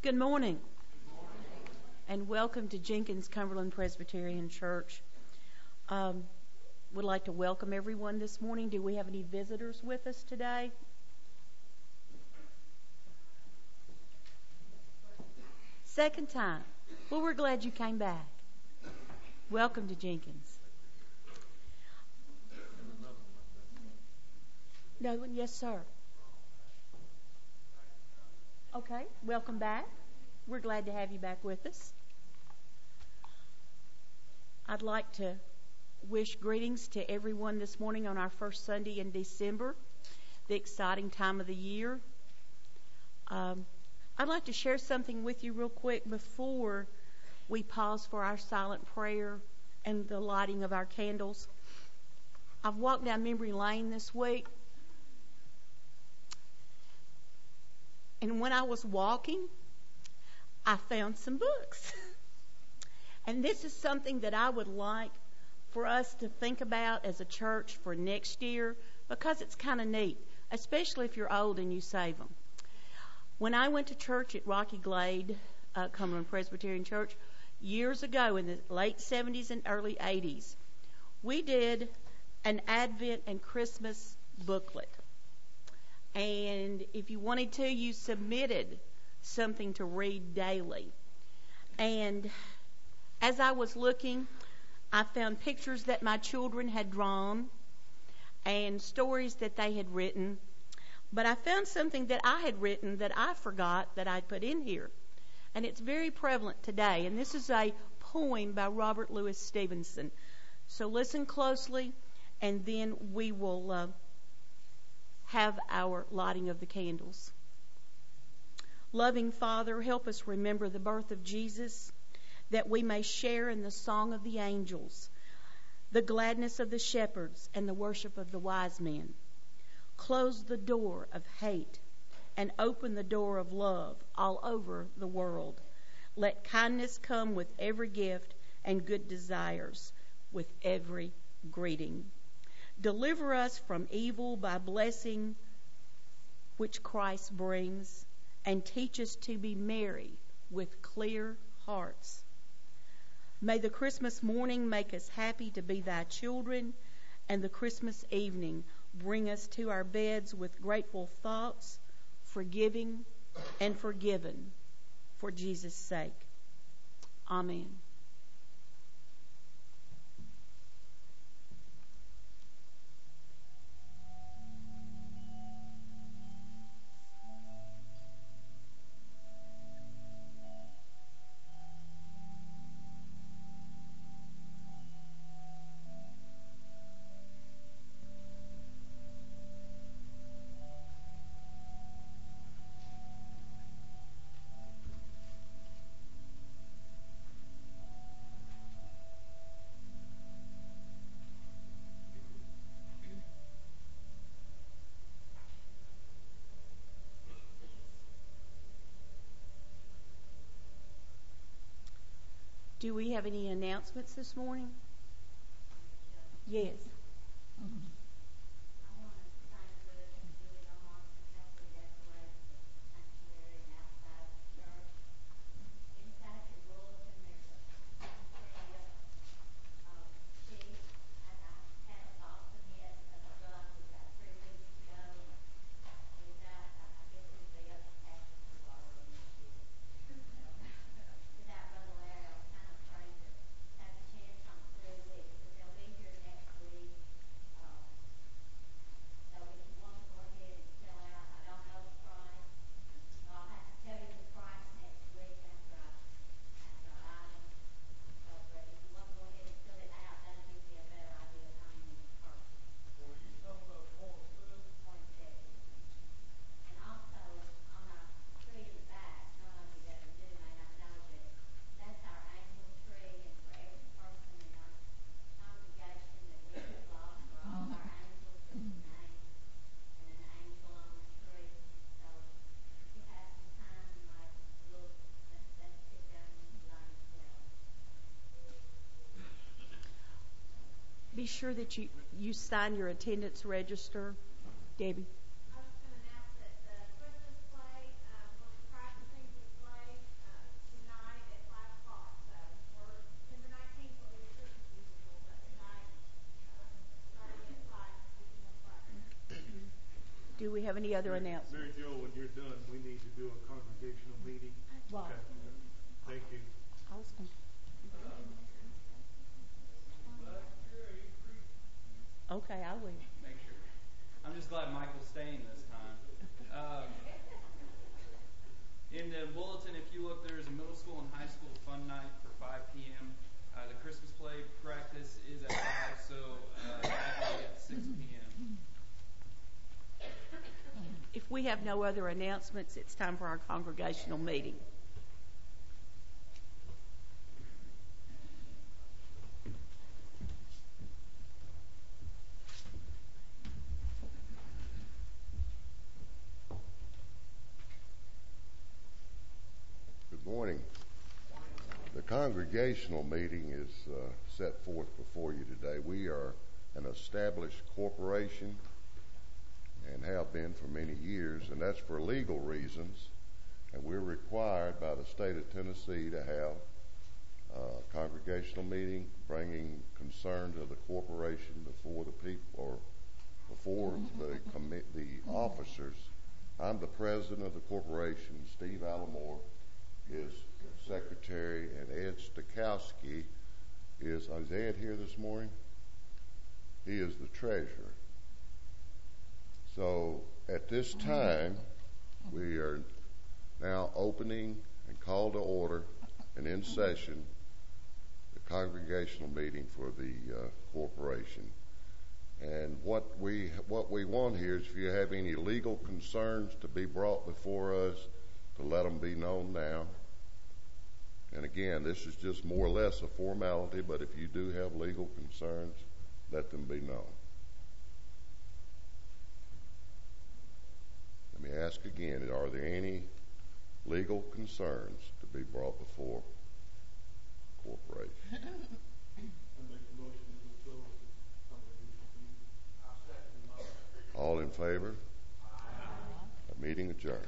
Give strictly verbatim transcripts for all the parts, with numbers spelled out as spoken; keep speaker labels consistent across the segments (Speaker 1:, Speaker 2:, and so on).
Speaker 1: Good morning, and welcome to Jenkins Cumberland Presbyterian Church. Um, would like to welcome everyone this morning. Do we have any visitors with us today? Second time. Well, we're glad you came back. Welcome to Jenkins. No one? Yes, sir. Okay, welcome back. We're glad to have you back with us. I'd like to wish greetings to everyone this morning on our first Sunday in December, the exciting time of the year. Um, I'd like to share something with you real quick before we pause for our silent prayer and the lighting of our candles. I've walked down memory lane this week, and when I was walking, I found some books. And this is something that I would like for us to think about as a church for next year, because it's kind of neat, especially if you're old and you save them. When I went to church at Rocky Glade, uh, Cumberland Presbyterian Church, years ago in the late seventies and early eighties, we did an Advent and Christmas booklet. And if you wanted to, you submitted something to read daily. And as I was looking, I found pictures that my children had drawn and stories that they had written. But I found something that I had written that I forgot that I'd put in here. And it's very prevalent today. And this is a poem by Robert Louis Stevenson. So listen closely, and then we will uh, have our lighting of the candles. Loving Father, help us remember the birth of Jesus, that we may share in the song of the angels, the gladness of the shepherds, and the worship of the wise men. Close the door of hate and open the door of love all over the world. Let kindness come with every gift and good desires with every greeting. Deliver us from evil by blessing which Christ brings, and teach us to be merry with clear hearts. May the Christmas morning make us happy to be thy children, and the Christmas evening bring us to our beds with grateful thoughts, forgiving and forgiven for Jesus' sake. Amen. Do we have any announcements this morning? Yes. Be sure that you, you sign your attendance register. Debbie.
Speaker 2: I was going to announce that the Christmas play, uh, we're practicing for the play
Speaker 1: have any other
Speaker 2: Mary,
Speaker 1: announcements?
Speaker 2: Mary Jo, when you're done, we need to do a congregational meeting.
Speaker 1: Right.
Speaker 2: Okay. Thank you.
Speaker 1: Awesome. Okay, I will.
Speaker 3: Make sure. I'm just glad Michael's staying this time. Um, in the bulletin, if you look, there's a middle school and high school fun night for five p.m. Uh, the Christmas play practice is at five, so uh, Saturday at six p.m.
Speaker 1: If we have no other announcements, it's time for our congregational meeting.
Speaker 4: Good morning. The congregational meeting is uh, set forth before you today. We are an established corporation and have been for many years, and that's for legal reasons. And we're required by the state of Tennessee to have a congregational meeting, bringing concerns of the corporation before the people or before the commi- the officers. I'm the president of the corporation. Steve Allamore is secretary, and Ed Stokowski is, is Ed here this morning? He is the treasurer. So at this time, we are now opening and call to order and in session the congregational meeting for the uh, corporation. And what we what we want here is if you have any legal concerns to be brought before us, to let them be known now. And again, this is just more or less a formality, but if you do have legal concerns, let them be known. Let me ask again, are there any legal concerns to be brought before corporation?
Speaker 2: I make the motion to close the congregational meeting. I'll second the motion.
Speaker 4: All in favor?
Speaker 2: Aye.
Speaker 4: A meeting adjourned.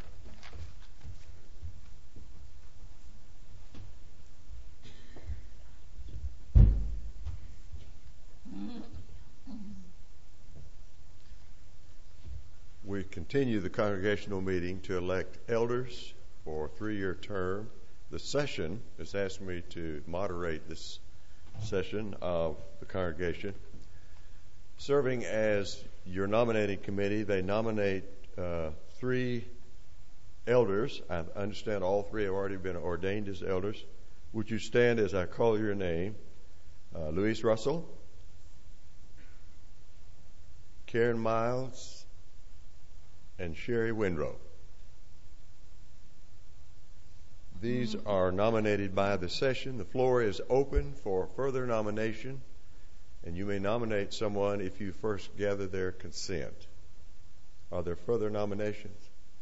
Speaker 4: We continue the congregational meeting to elect elders for a three-year term. The session has asked me to moderate this session of the congregation. Serving as your nominating committee, they nominate uh, three elders. I understand all three have already been ordained as elders. Would you stand as I call your name? Uh, Louise Russell, Karen Miles, and Sherry Winrow. These are nominated by the session. The floor is open for further nomination, and you may nominate someone if you first gather their consent. Are there further nominations?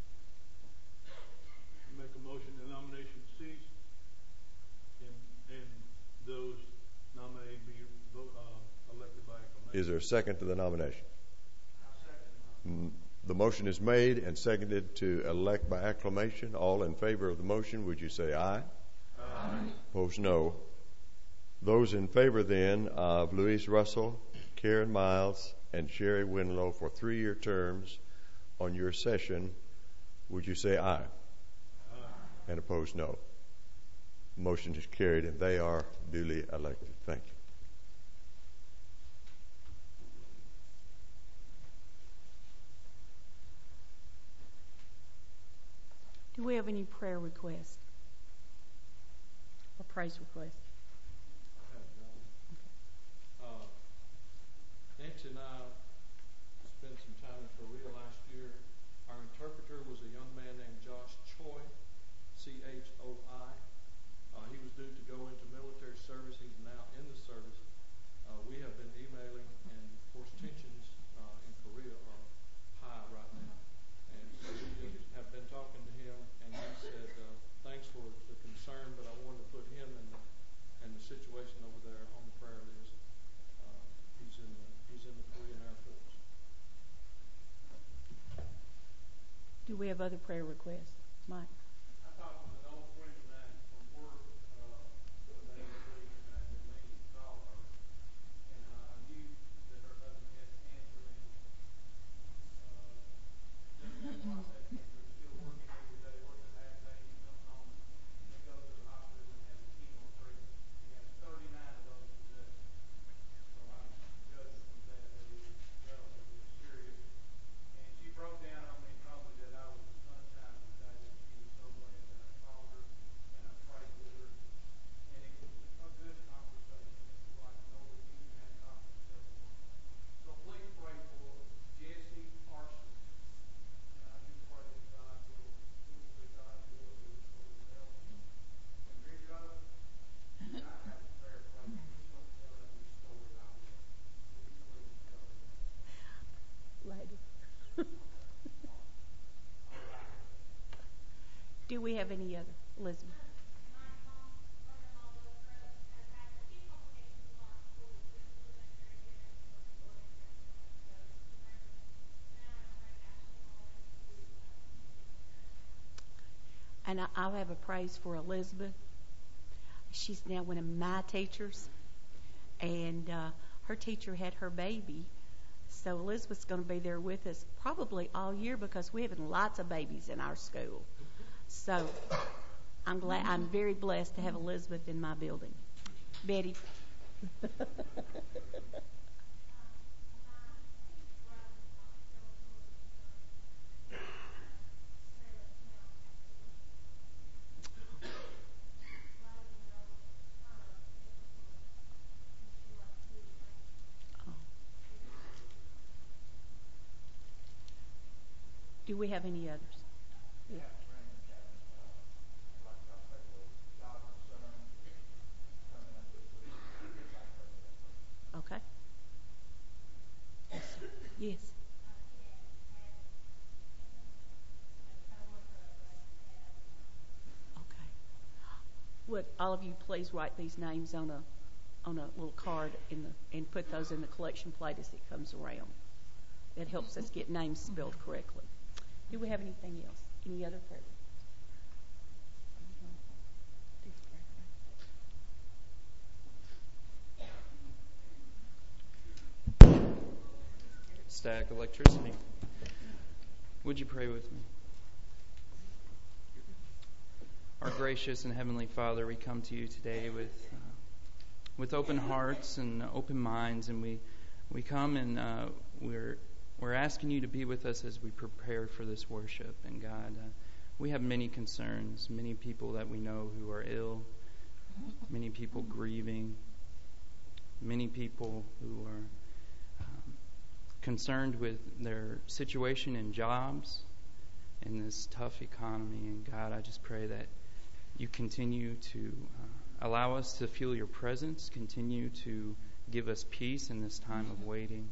Speaker 2: Make a motion the nomination cease, and, and those nominated be vote, uh, elected by acclamation.
Speaker 4: Is there a second to the nomination?
Speaker 2: I'll second the
Speaker 4: The motion is made and seconded to elect by acclamation. All in favor of the motion, would you say aye?
Speaker 2: Aye.
Speaker 4: Opposed, no. Those in favor then of Louise Russell, Karen Miles, and Sherry Winlow for three-year terms on your session, would you say aye?
Speaker 2: Aye.
Speaker 4: And opposed, no. Motion is carried and they are duly elected. Thank you.
Speaker 1: Do we have any prayer requests or praise requests?
Speaker 5: I have one. Uh, Nancy and I spent some time in Korea last year. Our interpreter was a young man named Josh Choi, C H O I. Uh, he was due to go into military service. He's now in the service. Uh, we have been emailing, and of course tensions uh, in Korea are high right now. And so we just have been talking to him, and he said, uh, thanks for the concern, but I wanted to put him in the, in the situation over there on the prayer list. Uh, he's in the, he's in the Korean Air Force.
Speaker 1: Do we have other prayer requests? Mike?
Speaker 2: I talked with an old friend of mine from work uh, the other day this week, and I've been meaning to call her. And uh, I knew that her husband had cancer, and uh, just
Speaker 1: have any other? Elizabeth? And I, I'll have a praise for Elizabeth. She's now one of my teachers, and uh, her teacher had her baby. So Elizabeth's going to be there with us probably all year because we're having lots of babies in our school. So I'm glad, I'm very blessed to have Elizabeth in my building. Betty. Do we have any others? Yeah. Okay. Yes. Sir. Yes. Okay. Would all of you please write these names on a on a little card in the and put those in the collection plate as it comes around. It helps us get names spelled correctly. Do we have anything else? Any other prayer?
Speaker 3: Static electricity. Would you pray with me? Our gracious and heavenly Father, we come to you today with uh, with open hearts and open minds, and we we come and uh, we're we're asking you to be with us as we prepare for this worship. And God, uh, we have many concerns, many people that we know who are ill, many people grieving, many people who are um, concerned with their situation and jobs in this tough economy. And God, I just pray that you continue to uh, allow us to feel your presence, continue to give us peace in this time of waiting.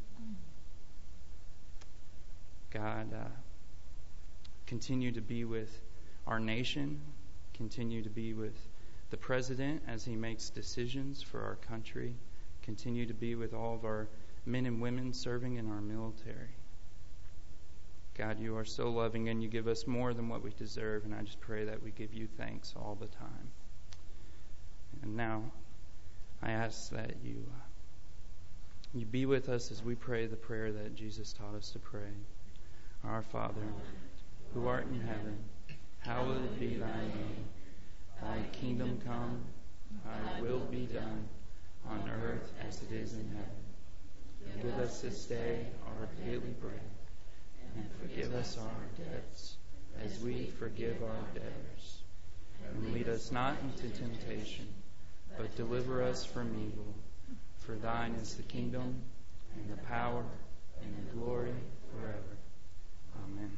Speaker 3: God, uh, continue to be with our nation, continue to be with the president as he makes decisions for our country, continue to be with all of our men and women serving in our military. God, you are so loving and you give us more than what we deserve, and I just pray that we give you thanks all the time. And now I ask that you uh, you be with us as we pray the prayer that Jesus taught us to pray. Our Father, who art in heaven, hallowed be thy name. Thy kingdom come, thy will be done, on earth as it is in heaven. Give us this day our daily bread, and forgive us our debts, as we forgive our debtors. And lead us not into temptation, but deliver us from evil. For thine is the kingdom, and the power, and the glory forever. Amen.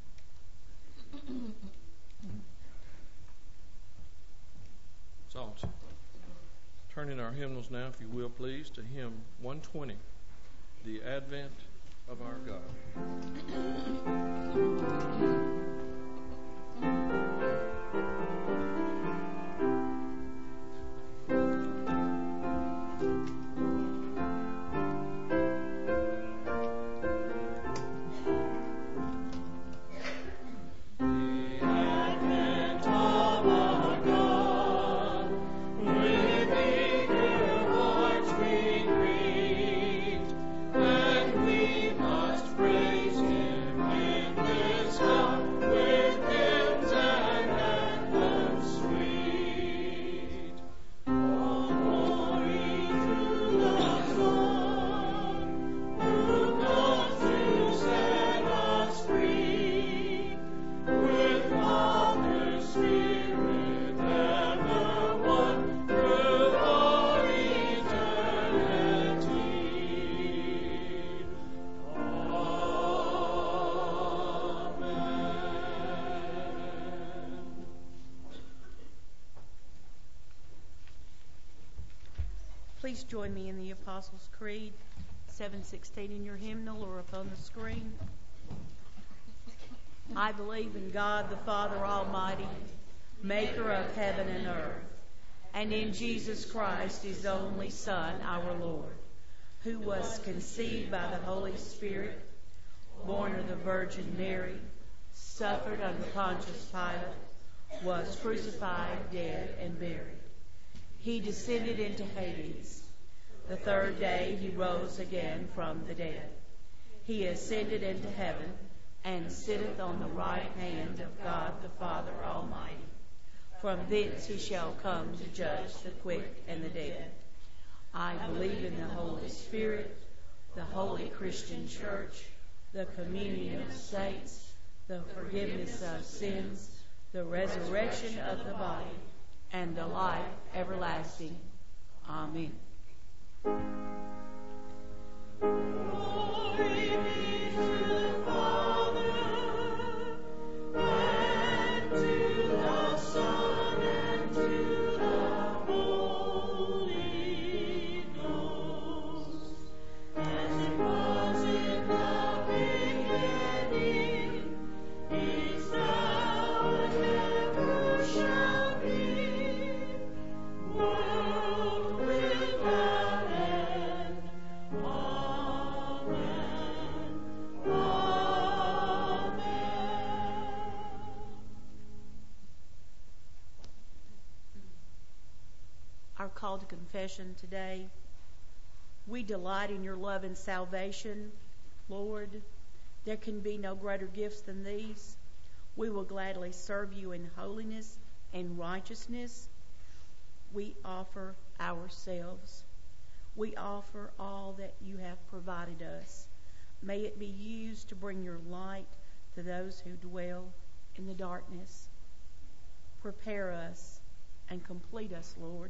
Speaker 5: Psalms. Turn in our hymnals now, if you will, please, to hymn one twenty, The Advent of Our
Speaker 1: Please join me in the Apostles' Creed, seven sixteen in your hymnal or up on the screen. I believe in God the Father Almighty, maker of heaven and earth, and in Jesus Christ, his only Son, our Lord, who was conceived by the Holy Spirit, born of the Virgin Mary, suffered under Pontius Pilate, was crucified, dead, and buried. He descended into Hades. The third day he rose again from the dead. He ascended into heaven and sitteth on the right hand of God the Father Almighty. From thence he shall come to judge the quick and the dead. I believe in the Holy Spirit, the holy Christian church, the communion of saints, the forgiveness of sins, the resurrection of the body, and the life everlasting. Amen. Glory be to the Father, and to the Son, and to the Holy Ghost, as it was in the beginning, is now, and ever shall be, world without end. Amen. Amen. Our call to confession today. We delight in your love and salvation, Lord. There can be no greater gifts than these. We will gladly serve you in holiness and righteousness. We offer ourselves. We offer all that you have provided us. May it be used to bring your light to those who dwell in the darkness. Prepare us and complete us, Lord.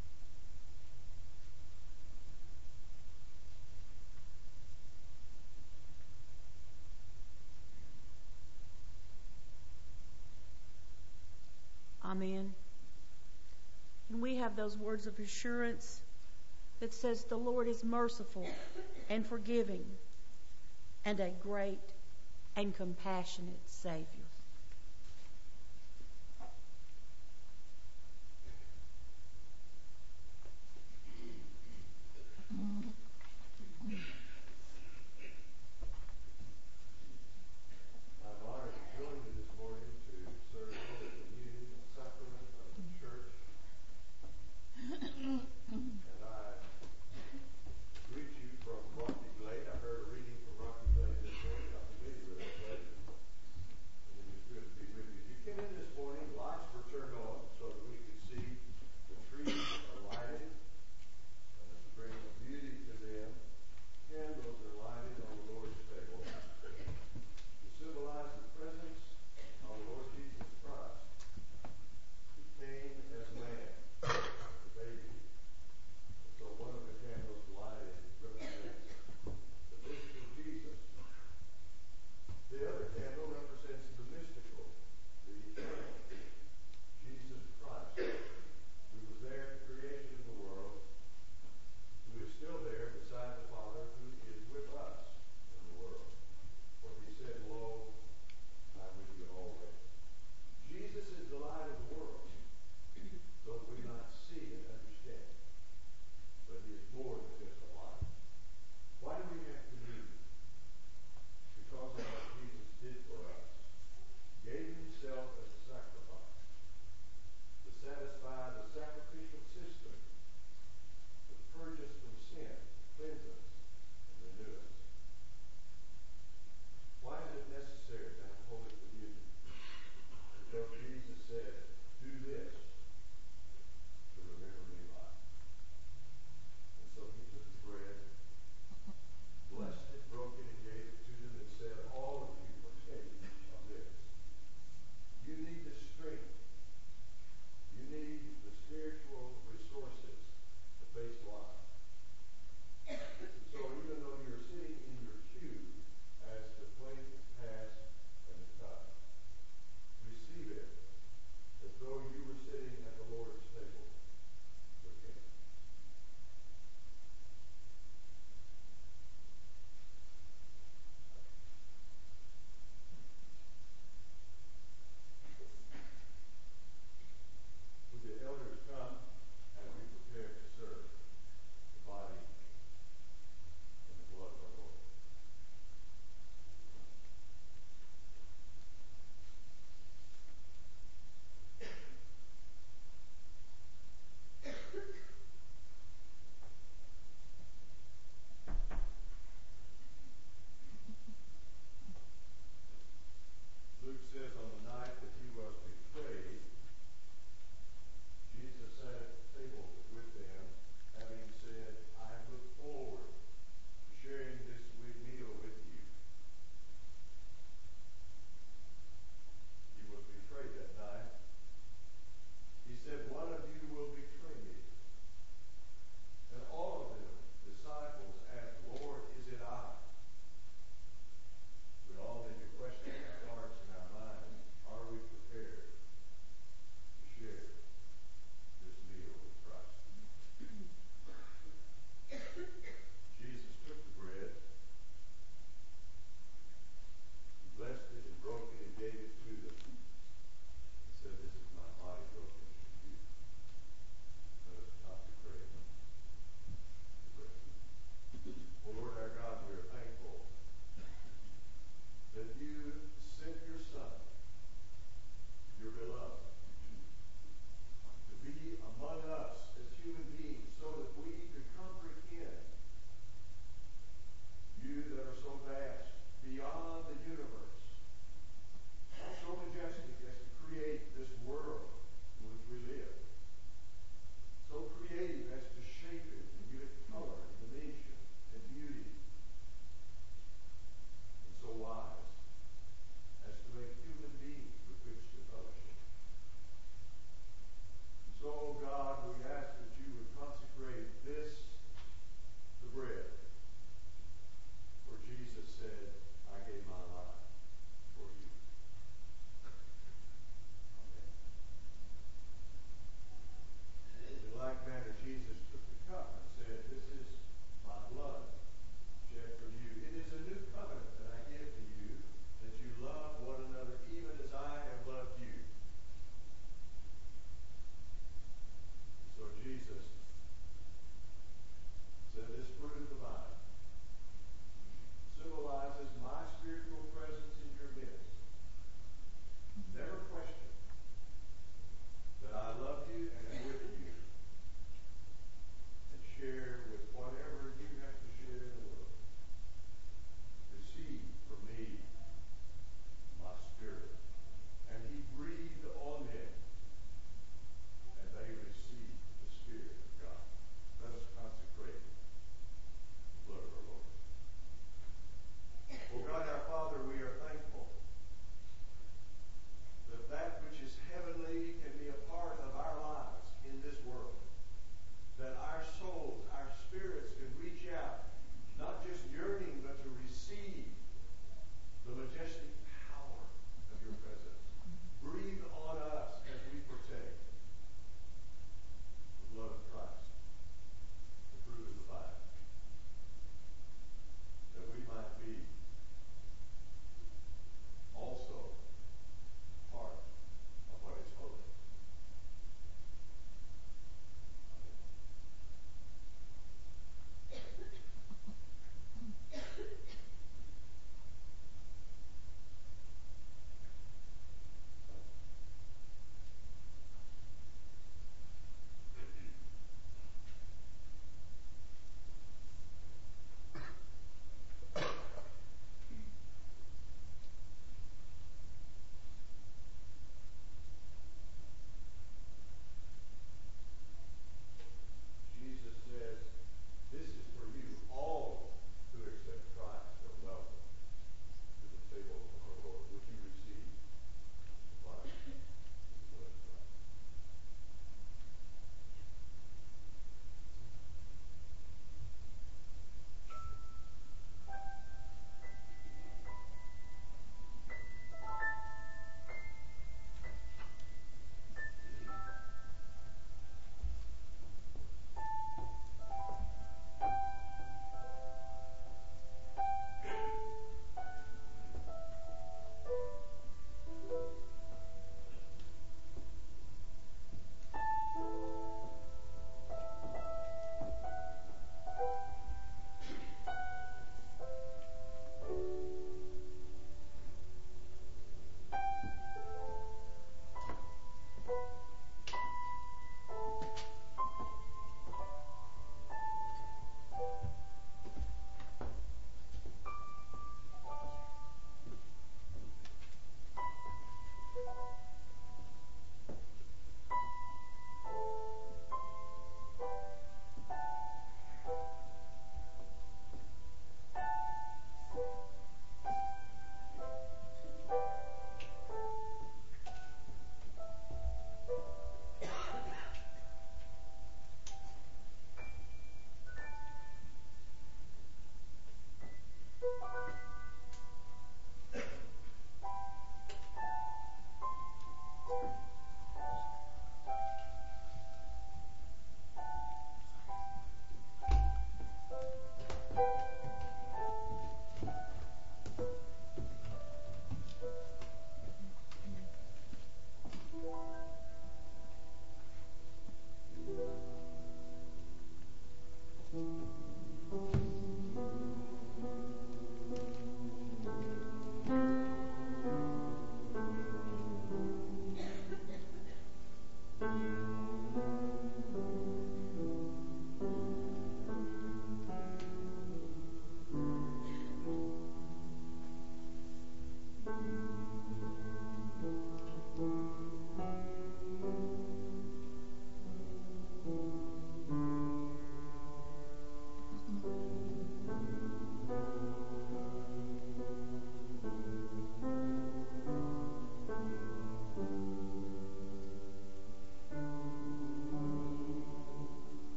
Speaker 1: Amen. And we have those words of assurance that says the Lord is merciful and forgiving and a great and compassionate Savior.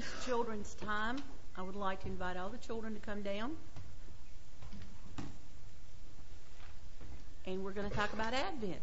Speaker 1: it's children's time, I would like to invite all the children to come down. And we're going to talk about Advent.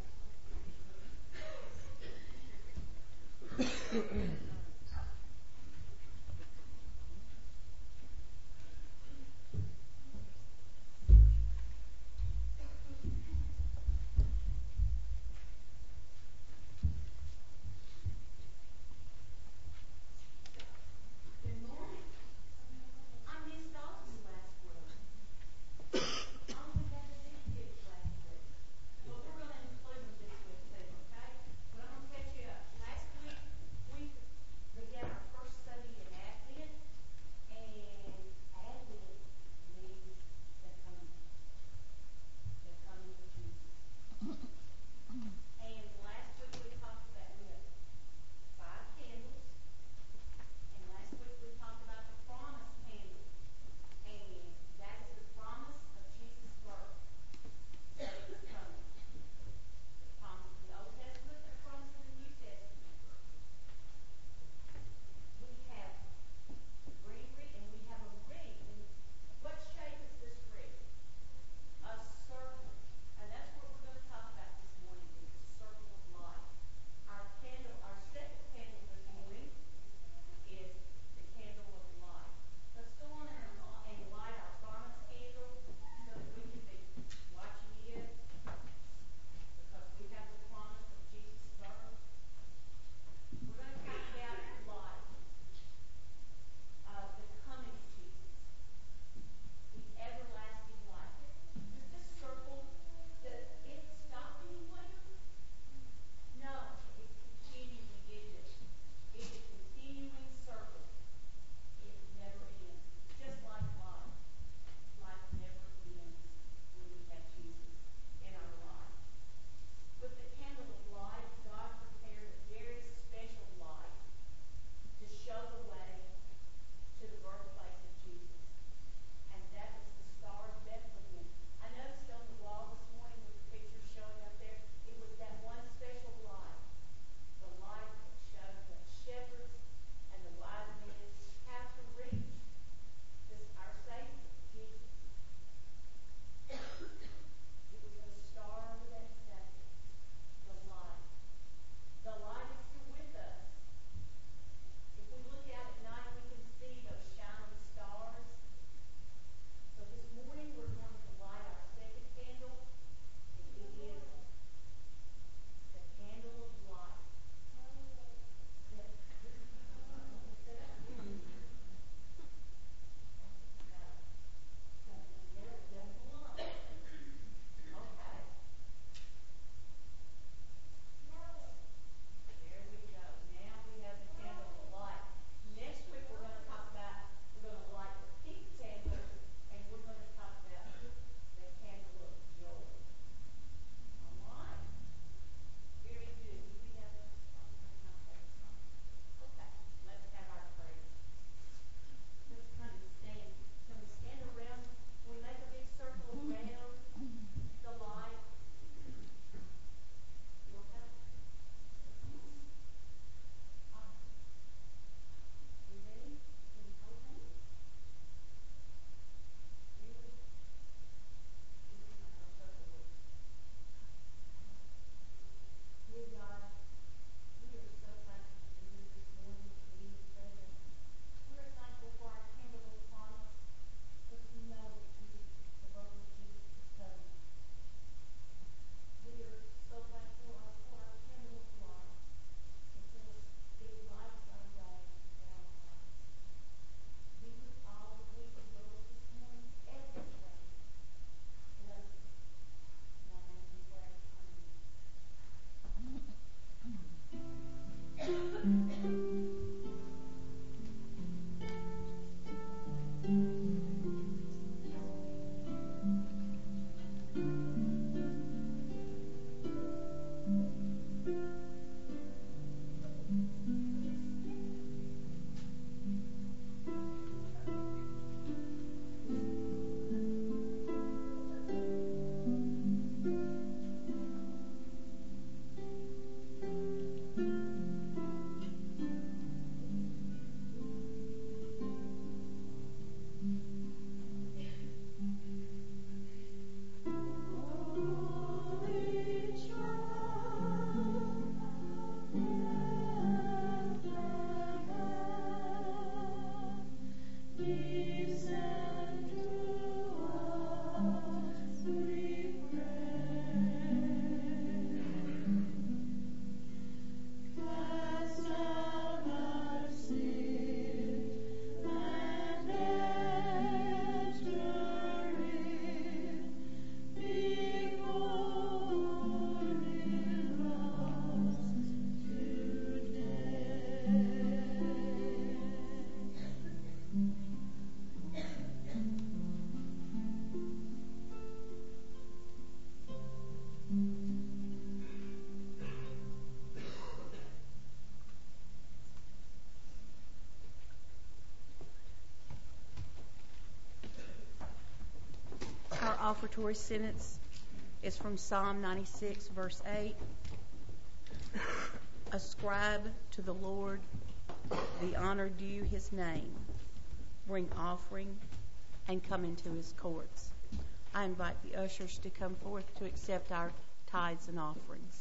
Speaker 1: offertory sentence is from Psalm ninety-six, verse eight. Ascribe to the Lord the honor due his name. Bring offering and come into his courts. I invite the ushers to come forth to accept our tithes and offerings.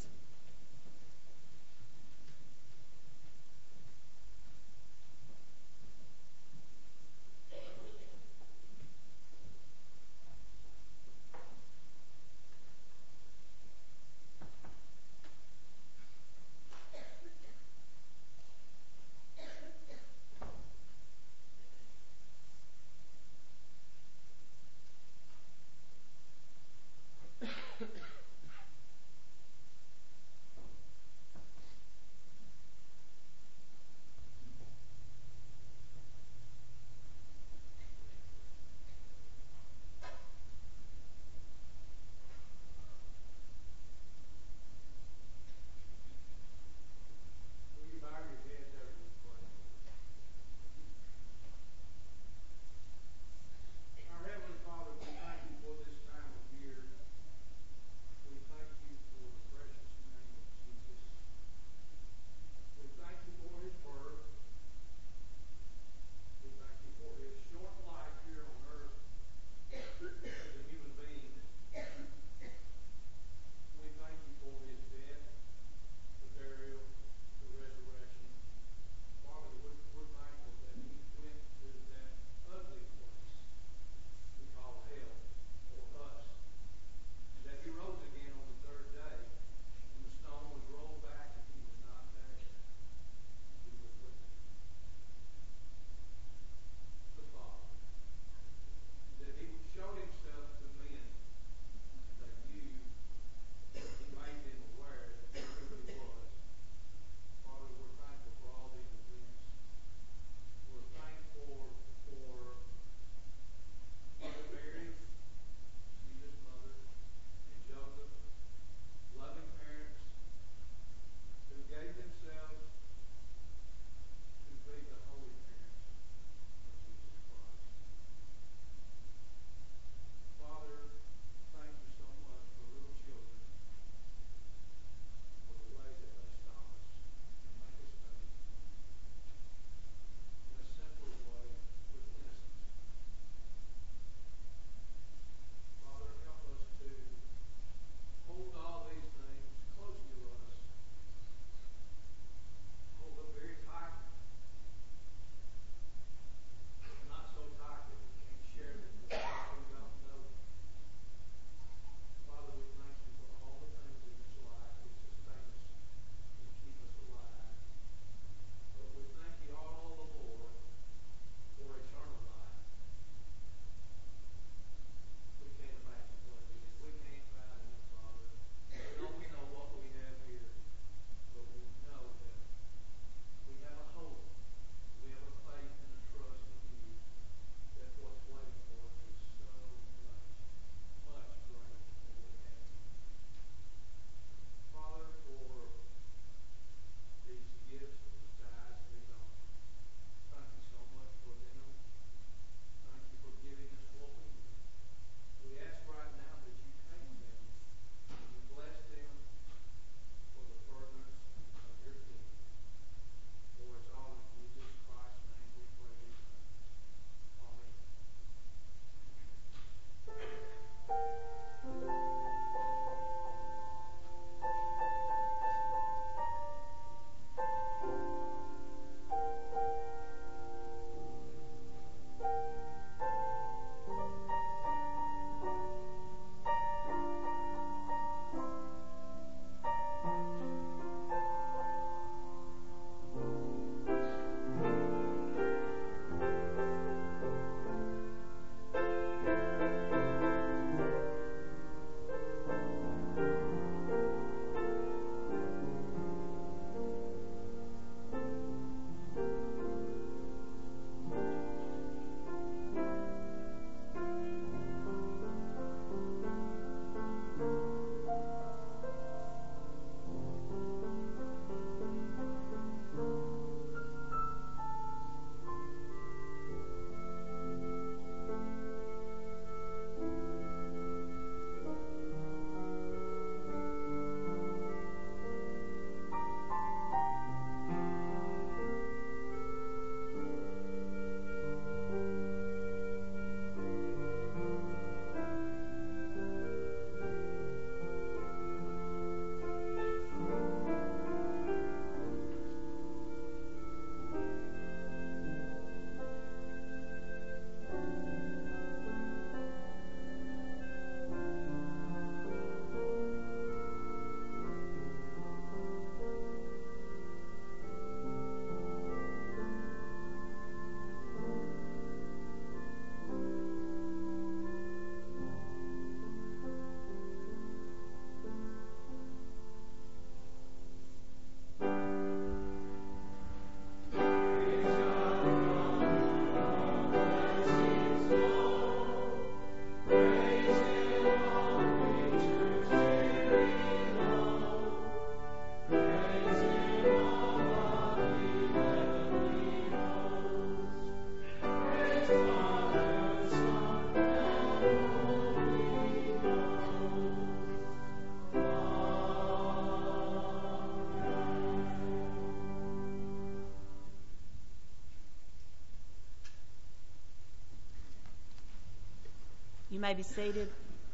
Speaker 1: may be seated.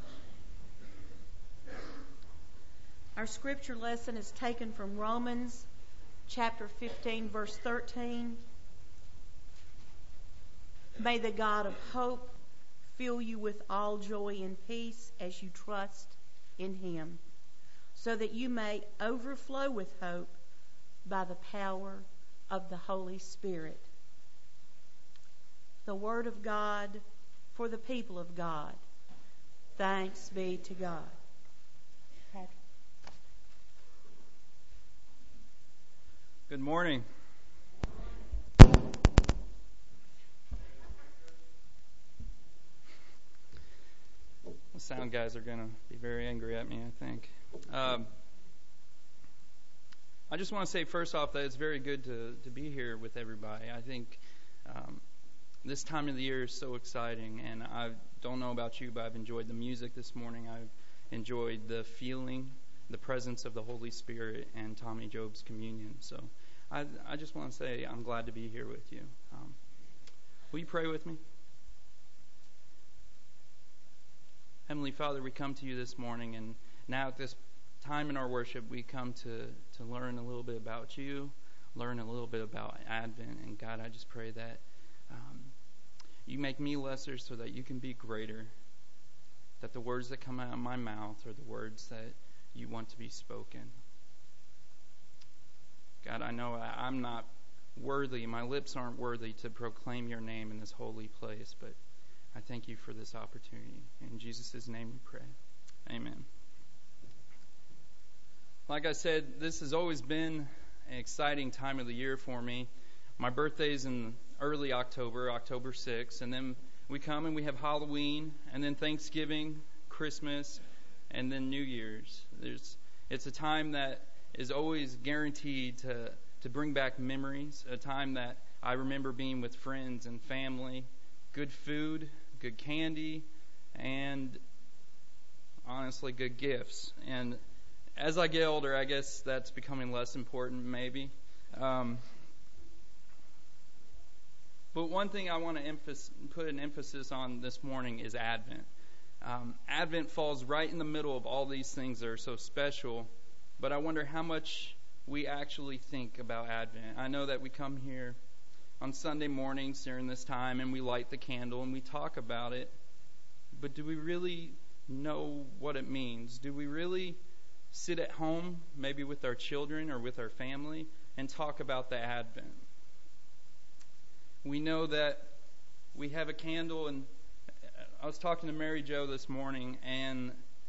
Speaker 1: Our scripture lesson is taken from Romans chapter fifteen, verse thirteen. May the God of hope fill you with all joy and peace as you trust in Him, so that you may overflow with hope by the power of the Holy Spirit. The Word of God for the people of God. Thanks be to God. Patrick.
Speaker 3: Good morning. The sound guys are going to be very angry at me, I think. Um, I just want to say first off that it's very good to, to be here with everybody. I think um, this time of the year is so exciting, and I don't know about you, but I've enjoyed the music this morning. I've enjoyed the feeling, the presence of the Holy Spirit, and Tommy Job's communion. So I, I just want to say I'm glad to be here with you. Um, will you pray with me? Heavenly Father, we come to you this morning, and now at this time in our worship, we come to, to learn a little bit about you, learn a little bit about Advent. And God, I just pray that um, you make me lesser so that you can be greater, that the words that come out of my mouth are the words that you want to be spoken. God, I know I, I'm not worthy, my lips aren't worthy to proclaim your name in this holy place, but I thank you for this opportunity. In Jesus' name we pray. Amen. Like I said, this has always been an exciting time of the year for me. My birthday's in early October, October sixth, and then we come and we have Halloween, and then Thanksgiving, Christmas, and then New Year's. There's, it's a time that is always guaranteed to, to bring back memories, a time that I remember being with friends and family, good food, good candy, and honestly, good gifts. And as I get older, I guess that's becoming less important, maybe. Um, but one thing I want to emphasis, put an emphasis on this morning is Advent. Um, Advent falls right in the middle of all these things that are so special, but I wonder how much we actually think about Advent. I know that we come here on Sunday mornings during this time and we light the candle and we talk about it, but do we really know what it means? Do we really sit at home, maybe with our children or with our family, and talk about the Advent? We know that we have a candle, and I was talking to Mary Jo this morning, and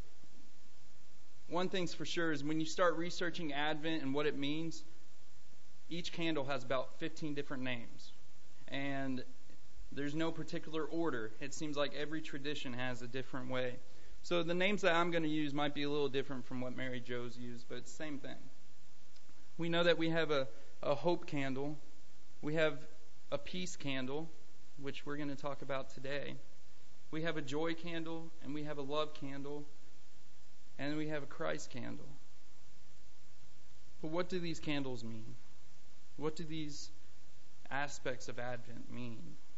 Speaker 3: one thing's for sure is when you start researching Advent and what it means, each candle has about fifteen different names, and there's no particular order. It seems like every tradition has a different way. So the names that I'm going to use might be a little different from what Mary Jo's used, but it's the same thing. We know that we have a, a hope candle. We have a peace candle, which we're going to talk about today. We have a joy candle, and we have a love candle, and we have a Christ candle. But what do these candles mean? What do these aspects of Advent mean?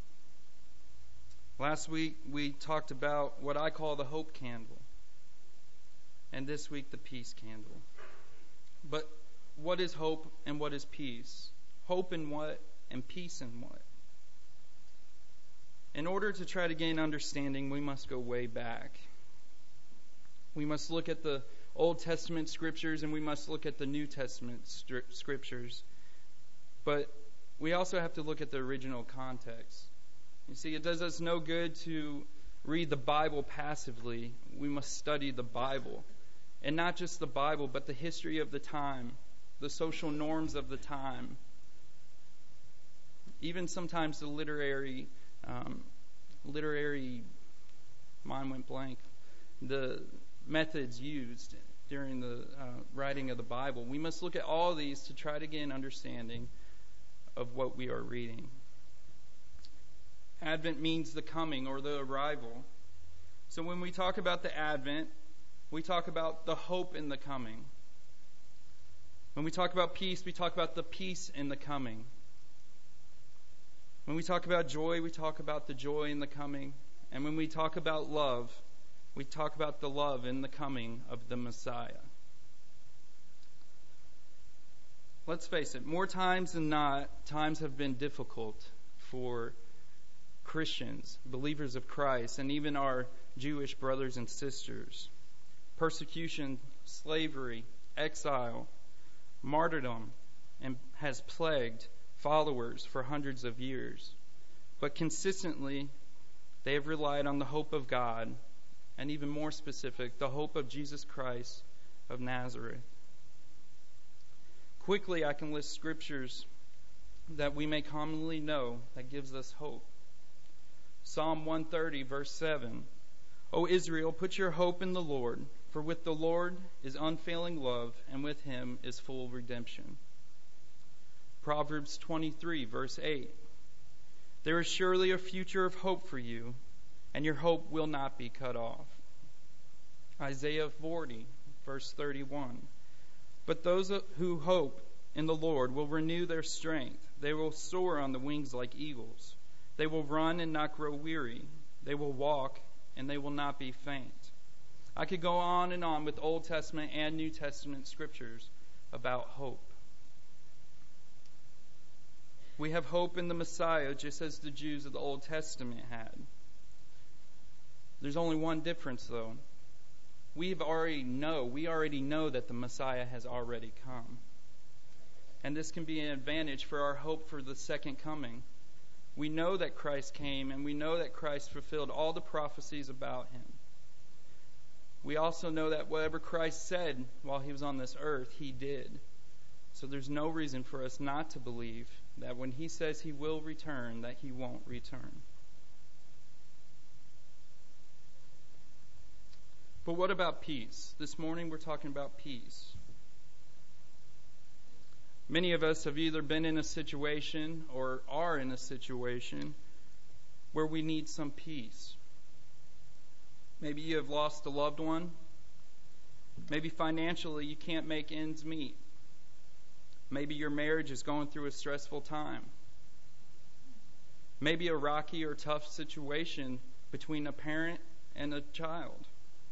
Speaker 3: Last week we talked about what I call the hope candle, and this week the peace candle. But what is hope and what is peace? Hope in what and peace in what? In order to try to gain understanding, we must go way back. We must look at the Old Testament scriptures and we must look at the New Testament scriptures. But we also have to look at the original context. You see, it does us no good to read the Bible passively. We must study the Bible. And not just the Bible, but the history of the time, the social norms of the time, even sometimes the literary, um, literary, mine went blank, the methods used during the uh, writing of the Bible. We must look at all of these to try to get an understanding of what we are reading. Advent means the coming or the arrival. So when we talk about the Advent, we talk about the hope in the coming. When we talk about peace, we talk about the peace in the coming. When we talk about joy, we talk about the joy in the coming. And when we talk about love, we talk about the love in the coming of the Messiah. Let's face it, more times than not, times have been difficult for Christians, believers of Christ, and even our Jewish brothers and sisters. Persecution, slavery, exile, martyrdom, and has plagued followers for hundreds of years. But consistently, they have relied on the hope of God, and even more specific, the hope of Jesus Christ of Nazareth. Quickly, I can list scriptures that we may commonly know that gives us hope. Psalm one thirty, verse seven. O Israel, put your hope in the Lord, for with the Lord is unfailing love, and with him is full redemption. Proverbs twenty-three, verse eight. There is surely a future of hope for you, and your hope will not be cut off. Isaiah forty, verse thirty-one. But those who hope in the Lord will renew their strength. They will soar on the wings like eagles. They will run and not grow weary. They will walk and they will not be faint. I could go on and on with Old Testament and New Testament scriptures about hope. We have hope in the Messiah just as the Jews of the Old Testament had. There's only one difference though. We've already know, we already know that the Messiah has already come. And this can be an advantage for our hope for the second coming. We know that Christ came, and we know that Christ fulfilled all the prophecies about him. We also know that whatever Christ said while he was on this earth, he did. So there's no reason for us not to believe that when he says he will return, that he won't return. But what about peace? This morning we're talking about peace. Many of us have either been in a situation or are in a situation where we need some peace. Maybe you have lost a loved one. Maybe financially you can't make ends meet. Maybe your marriage is going through a stressful time. Maybe a rocky or tough situation between a parent and a child.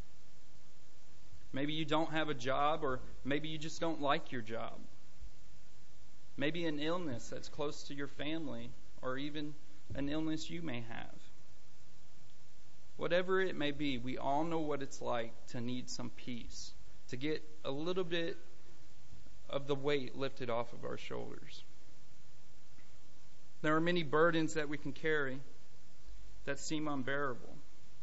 Speaker 3: Maybe you don't have a job, or maybe you just don't like your job. Maybe an illness that's close to your family, or even an illness you may have. Whatever it may be, we all know what it's like to need some peace, to get a little bit of the weight lifted off of our shoulders. There are many burdens that we can carry that seem unbearable.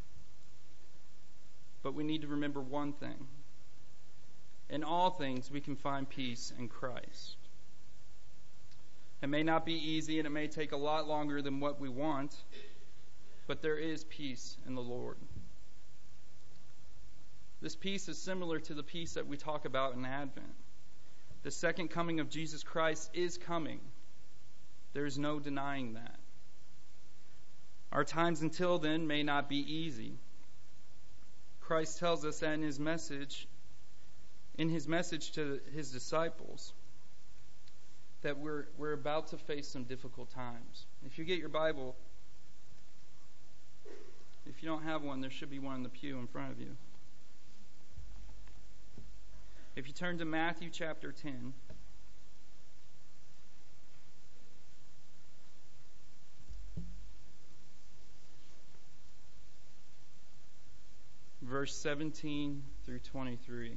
Speaker 3: But we need to remember one thing. In all things, we can find peace in Christ. It may not be easy, and it may take a lot longer than what we want, but there is peace in the Lord. This peace is similar to the peace that we talk about in Advent. The second coming of Jesus Christ is coming. There is no denying that. Our times until then may not be easy. Christ tells us that in his message, in his message to his disciples, that we're we're about to face some difficult times. If you get your Bible, if you don't have one, there should be one in the pew in front of you. If you turn to Matthew chapter ten, verse seventeen through twenty-three.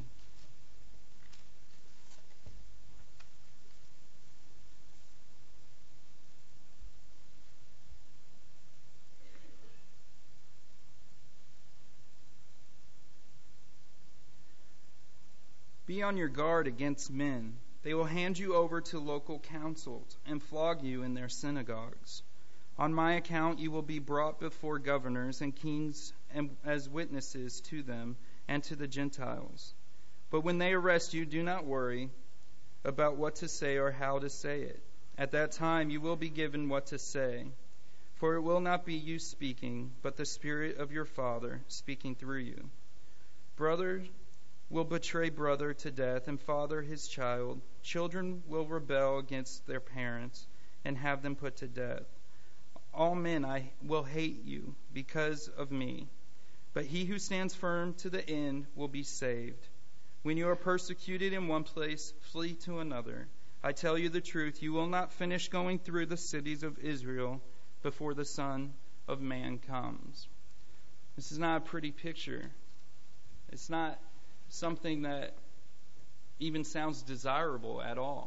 Speaker 3: Be on your guard against men. They will hand you over to local councils and flog you in their synagogues. On my account you will be brought before governors and kings and as witnesses to them and to the Gentiles. But when they arrest you, do not worry about what to say or how to say it. At that time you will be given what to say. For it will not be you speaking, but the Spirit of your Father speaking through you. Brothers will betray brother to death, and father his child. Children will rebel against their parents and have them put to death. all men I will hate you because of me, but he who stands firm to the end will be saved. When you are persecuted in one place, flee to another. I tell you the truth, you will not finish going through the cities of Israel before the Son of Man comes. This is not a pretty picture. It's not something that even sounds desirable at all.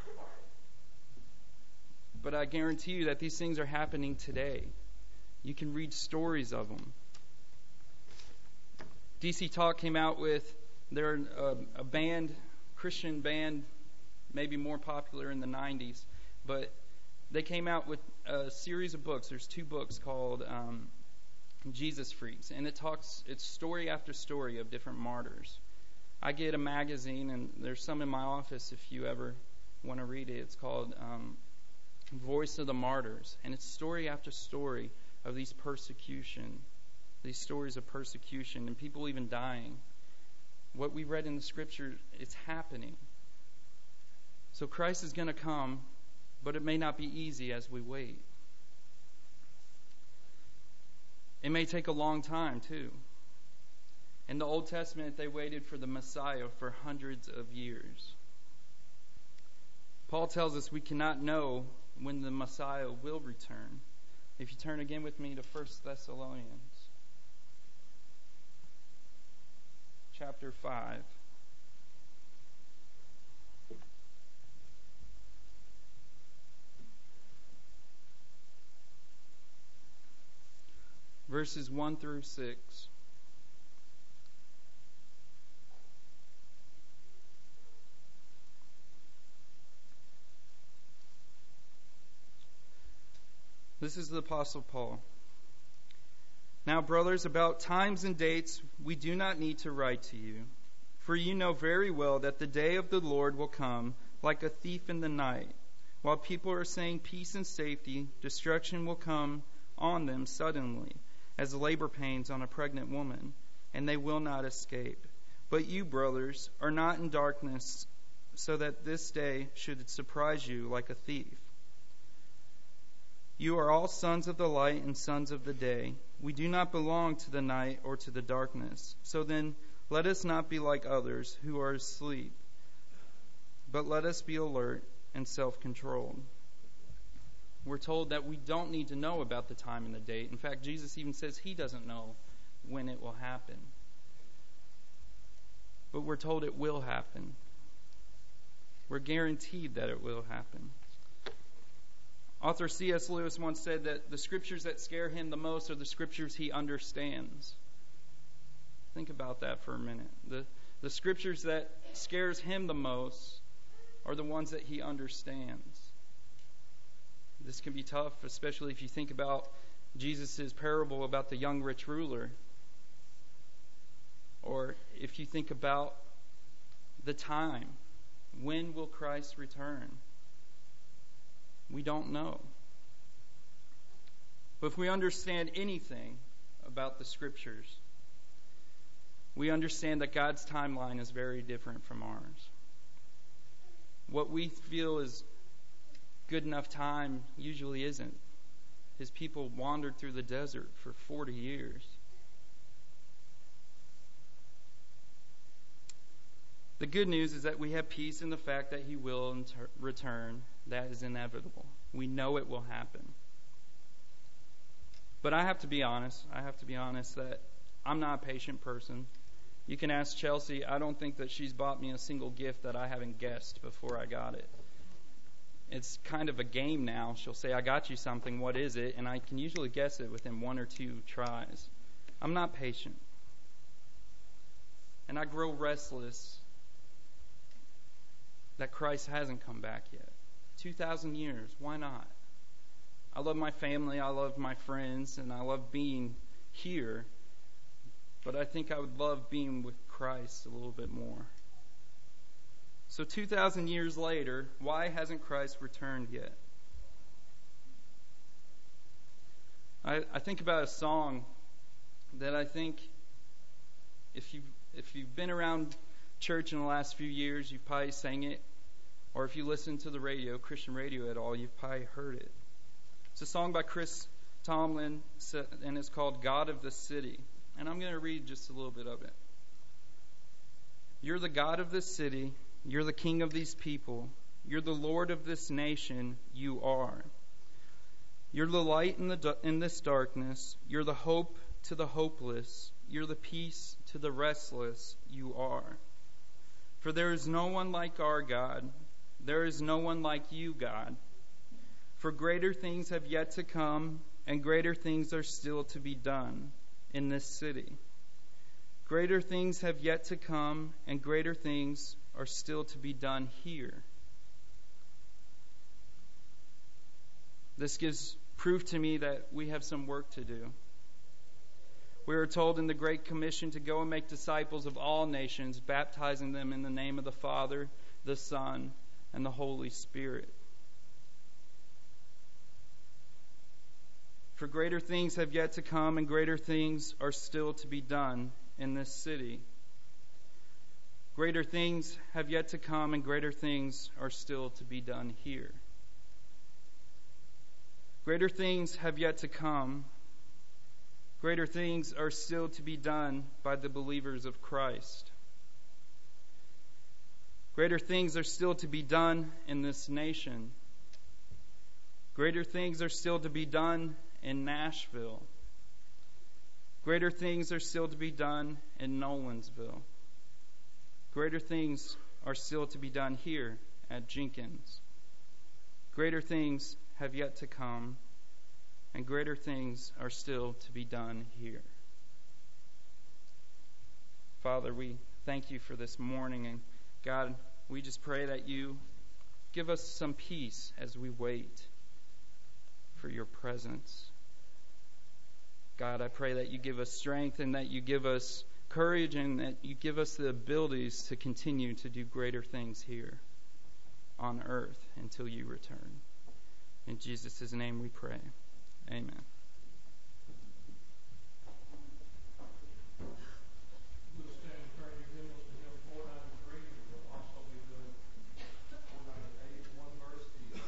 Speaker 3: But I guarantee you that these things are happening today. You can read stories of them. D C Talk came out with, they're a, a band, Christian band, maybe more popular in the nineties, but they came out with a series of books. There's two books called um, Jesus Freaks, and it talks, it's story after story of different martyrs. I get a magazine, and there's some in my office if you ever want to read it. It's called um, Voice of the Martyrs, and it's story after story of these persecution, these stories of persecution, and people even dying. What we read in the Scripture, it's happening. So Christ is going to come, but it may not be easy as we wait. It may take a long time, too. In the Old Testament, they waited for the Messiah for hundreds of years. Paul tells us we cannot know when the Messiah will return. If you turn again with me to First Thessalonians, chapter five. Verses one through six. This is the Apostle Paul. Now, brothers, about times and dates we do not need to write to you, for you know very well that the day of the Lord will come like a thief in the night. While people are saying peace and safety, destruction will come on them suddenly, as labor pains on a pregnant woman, and they will not escape. But you, brothers, are not in darkness, so that this day should surprise you like a thief. You are all sons of the light and sons of the day. We do not belong to the night or to the darkness. So then, let us not be like others who are asleep, but let us be alert and self-controlled. We're told that we don't need to know about the time and the date. In fact, Jesus even says he doesn't know when it will happen. But we're told it will happen. We're guaranteed that it will happen. Author C S Lewis once said that the scriptures that scare him the most are the scriptures he understands. Think about that for a minute. The, the scriptures that scares him the most are the ones that he understands. This can be tough, especially if you think about Jesus' parable about the young rich ruler. Or if you think about the time. When will Christ return? We don't know. But if we understand anything about the Scriptures, we understand that God's timeline is very different from ours. What we feel is good enough time usually isn't. His people wandered through the desert for forty years. The good news is that we have peace in the fact that he will inter- return. That is inevitable. We know it will happen. But I have to be honest. I have to be honest that I'm not a patient person. You can ask Chelsea. I don't think that she's bought me a single gift that I haven't guessed before I got it. It's kind of a game now. She'll say, I got you something. What is it? And I can usually guess it within one or two tries. I'm not patient. And I grow restless that Christ hasn't come back yet. two thousand years, why not? I love my family, I love my friends, and I love being here. But I think I would love being with Christ a little bit more. So two thousand years later, why hasn't Christ returned yet? I, I think about a song that I think if you've, if you've been around church in the last few years, you've probably sang it. Or if you listen to the radio, Christian radio at all, you've probably heard it. It's a song by Chris Tomlin, and it's called God of the City. And I'm going to read just a little bit of it. You're the God of this city. You're the King of these people. You're the Lord of this nation. You are. You're the light in the in this darkness. You're the hope to the hopeless. You're the peace to the restless. You are. For there is no one like our God. There is no one like you, God. For greater things have yet to come, and greater things are still to be done in this city. Greater things have yet to come, and greater things are still to be done here. This gives proof to me that we have some work to do. We are told in the Great Commission to go and make disciples of all nations, baptizing them in the name of the Father, the Son, and the Holy Spirit. For greater things have yet to come, and greater things are still to be done in this city. Greater things have yet to come, and greater things are still to be done here. Greater things have yet to come. Greater things are still to be done by the believers of Christ. Greater things are still to be done in this nation. Greater things are still to be done in Nashville. Greater things are still to be done in Nolensville. Greater things are still to be done here at Jenkins. Greater things have yet to come, and greater things are still to be done here. Father, we thank you for this morning, and God, we just pray that you give us some peace as we wait for your presence. God, I pray that you give us strength and that you give us courage and that you give us the abilities to continue to do greater things here on earth until you return. In Jesus' name we pray. Amen.
Speaker 5: We'll stand and turn your hymnals to hymn four ninety-three. We'll also be doing four ninety-eight, one verse each.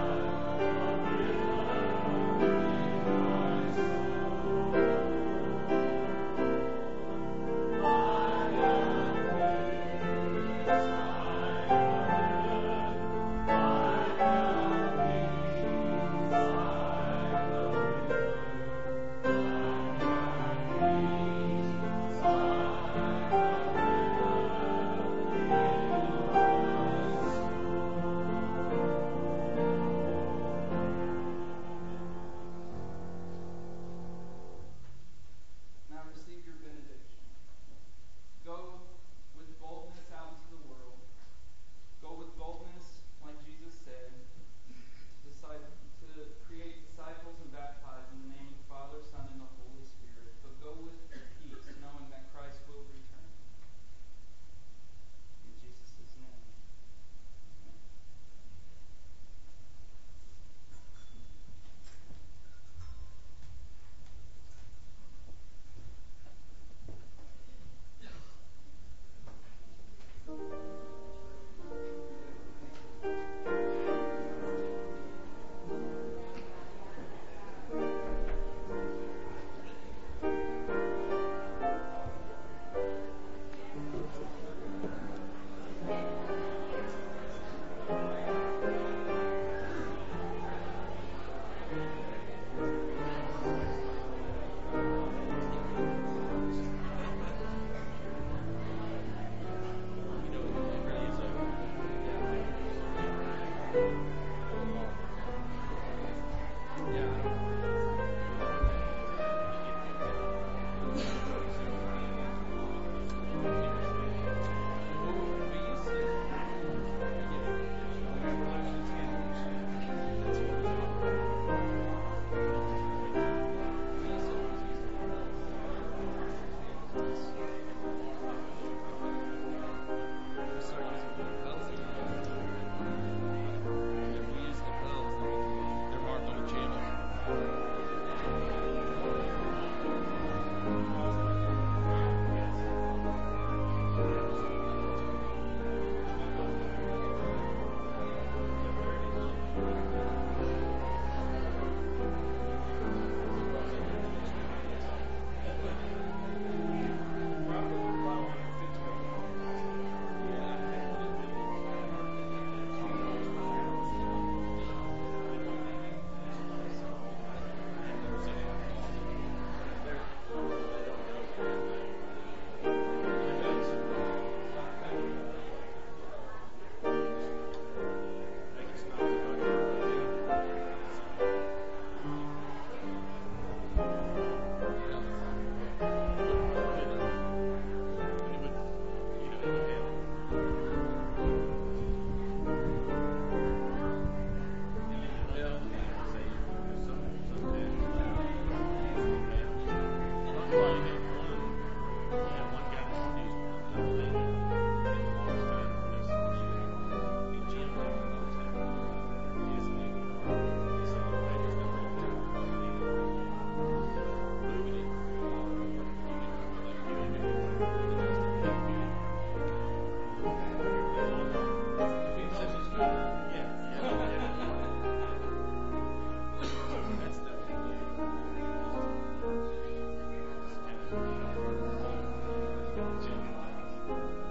Speaker 6: Thank Genuine.